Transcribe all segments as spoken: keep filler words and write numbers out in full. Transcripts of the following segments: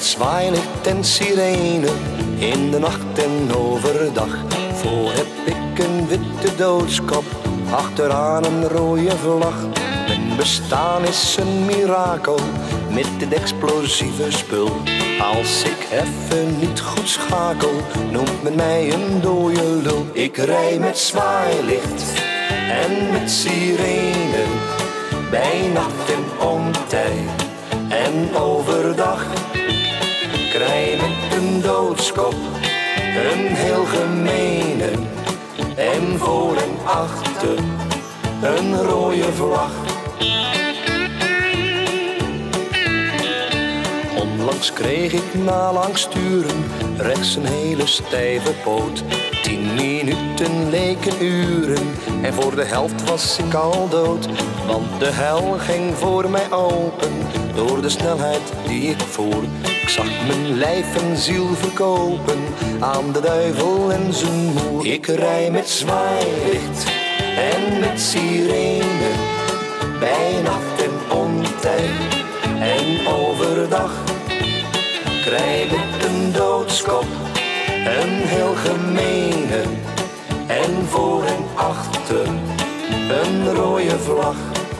met zwaailicht en sirene, in de nacht en overdag. Voor heb ik een witte doodskop, achteraan een rode vlag. Mijn bestaan is een mirakel, met dit explosieve spul. Als ik even niet goed schakel, noemt men mij een dode lul. Ik rij met zwaailicht en met sirene, bij nacht en ontij en overdag. Krijg met een doodskop, een heel gemene, en voor en achter een rode vlag. Onlangs kreeg ik na lang sturen rechts een hele stijve poot. Tien minuten leken uren en voor de helft was ik al dood. Want de hel ging voor mij open door de snelheid die ik voer. Ik zag mijn lijf en ziel verkopen aan de duivel en zijn moer. Ik rij met zwaailicht en met sirene, bij nacht en ontij en overdag. Krijg met een doodskop, een heel gemene, en voor en achter een rode vlag.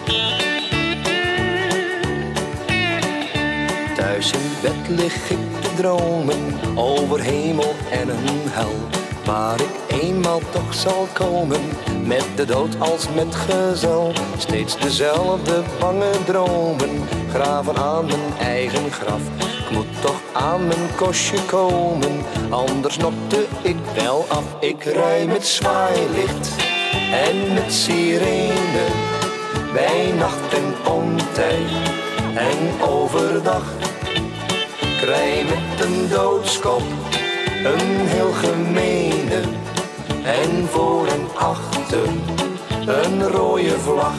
Thuis in bed lig ik te dromen over hemel en een hel, waar ik eenmaal toch zal komen, met de dood als met gezel. Steeds dezelfde bange dromen, graven aan mijn eigen graf. Ik moet toch aan mijn kostje komen, anders nokte ik wel af. Ik rij met zwaailicht en met sirene, bij nacht en ontij en overdag. Krijg met een doodskop, een heel gemene, en voor en achter een rode vlag.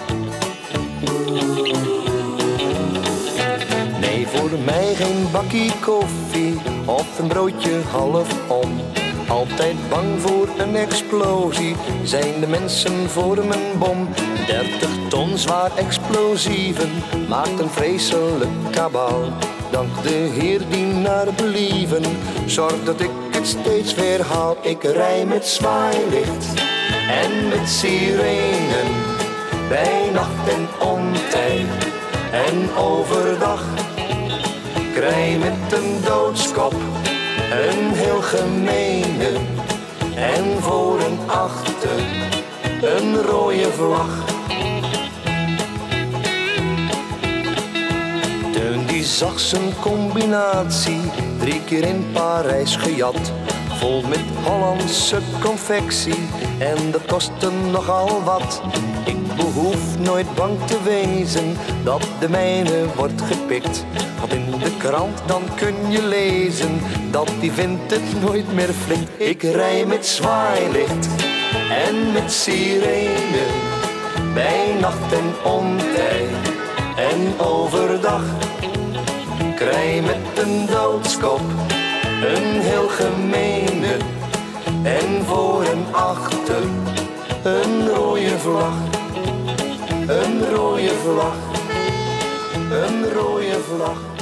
Nee, voor mij geen bakkie koffie of een broodje half om. Altijd bang voor een explosie, zijn de mensen voor mijn bom. Dertig ton zwaar explosieven maakt een vreselijk kabaal. Dank de Heer die naar believen zorgt dat ik het steeds weer haal. Ik rij met zwaailicht en met sirenen, bij nacht en ontij en overdag. Krijg met een doodskop, een heel gemene, en voor en achter een rode vlag. Teun die zag zijn combinatie drie keer in Parijs gejat, vol met Hollandse confectie, en dat kostte nogal wat. Ik behoef nooit bang te wezen dat de mijne wordt gepikt, want in de krant dan kun je lezen dat die vindt het nooit meer flink. Ik rij met zwaailicht en met sirene, bij nacht en ontij en overdag. Krijg met een doodskop, een heel gemene, en voor en achter een rode vlag. Een rode vlag, een rode vlag.